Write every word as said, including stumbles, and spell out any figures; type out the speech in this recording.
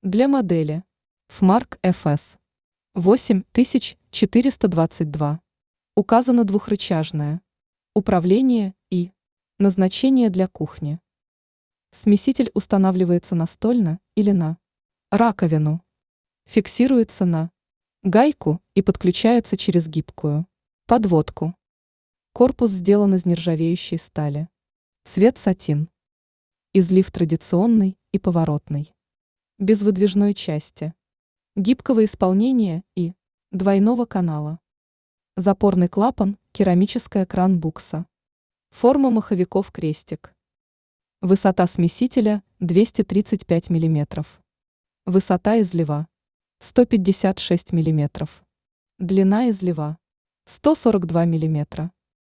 Для модели Fmark эф эс восемь тысяч четыреста двадцать два указано двухрычажное управление и назначение для кухни. Смеситель устанавливается настольно или на раковину, фиксируется на гайку и подключается через гибкую подводку. Корпус сделан из нержавеющей стали. Цвет сатин. Излив традиционный и поворотный. Без выдвижной части. Гибкого исполнения и двойного канала. Запорный клапан, керамическая кран-букса. Форма маховиков крестик. Высота смесителя двести тридцать пять миллиметров. Высота излива сто пятьдесят шесть миллиметров. Длина излива сто сорок два миллиметра.